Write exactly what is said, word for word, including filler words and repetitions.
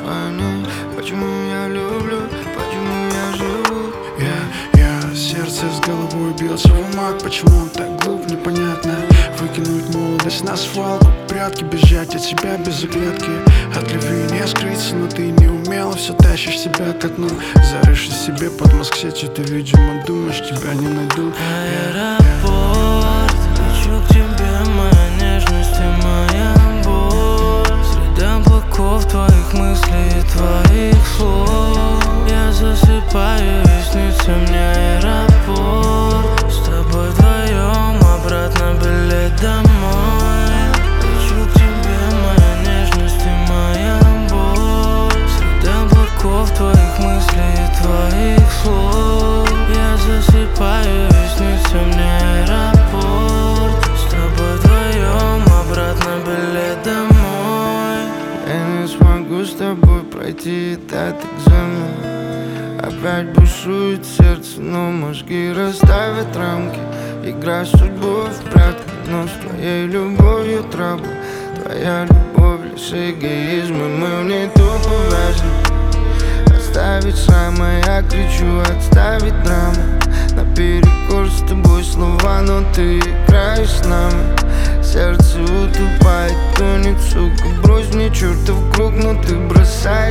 войны. Почему я люблю, почему я живу? Я, я, сердце с головой бился в умах. Почему он так глуп, непонятно. Выкинуть молодость на свалку, прятки, бежать от себя без оглядки. От любви не скрыться, но ты не умела, все тащишь себя ко дну. Зарышься себе под мозг сетью, ты, видимо, думаешь, тебя не найду. Аэропорт, лечу к тебе, моя нежность и моя боль. Среди облаков твоих мыслей и твоих слов я засыпаю, и снится мне аэропорт. С тобой вдвоем обратно билет домой. Лечу к тебе, моя нежность и моя боль. Среди облаков твоих мыслей и твоих слов я засыпаю, и снится мне аэропорт. С тобой вдвоем обратно билет домой. Я не смогу с тобой пройти этот экзамен. Опять бушует сердце, но мозги расставят рамки. Игра с судьбой в прятки, но с твоей любовью трабл. Твоя любовь лишь эгоизм, и мы в ней тупо вязнем. Оставить шрамы, я кричу, отставить драму. Наперекор с тобой слова, но ты играешь с нами. Сердце утупает, тонет, сука, брось мне чертов круг, но ты бросаешь.